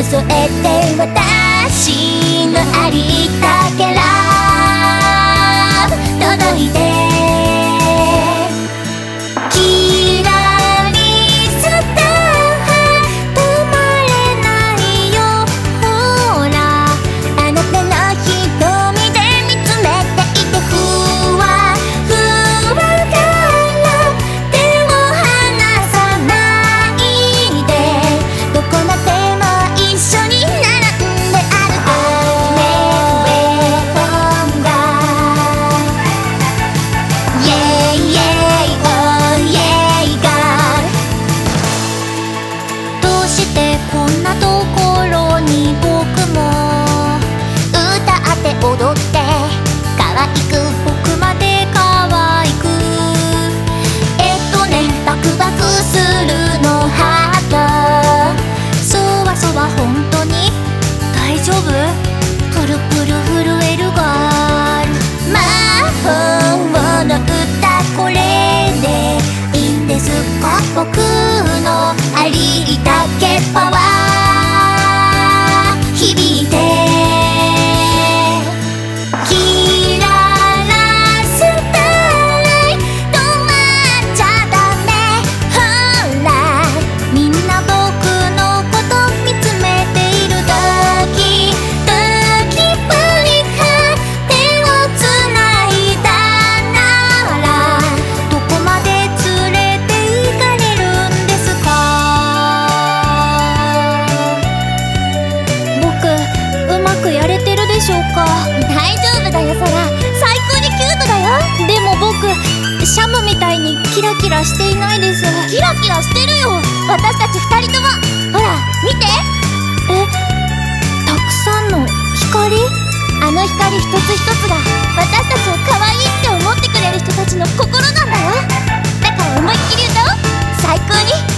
添えて私のありったけラブ届いてキラリスター止まれないよほらあなたの瞳で見つめていてふわふわから手を離さないでどこまでも一緒に並んで歩こうねウェポンがイェイイェイオーイェイガーどうしてこんなところに僕も歌って踊って可愛く僕まで可愛くバクバクするのハートそわそわ本当に大丈夫プルプル震えるガール魔法の歌これでいいんですか僕のありったけパワー響いてキララスター止まっちゃダメほらみんな僕のこと見つめている時プリカ手をつないだならどこまで連れて行かれるんですか僕うまくやれてるでしょうか大丈夫だよそら最高にキュートだよでも僕シャムみたいにキラキラしていないですキラキラしてるよ私たち二人ともほら見てたくさんの光あの光一つ一つが私たちを可愛いって思ってくれる人たちの心なんだよだから思いっきり歌おう最高に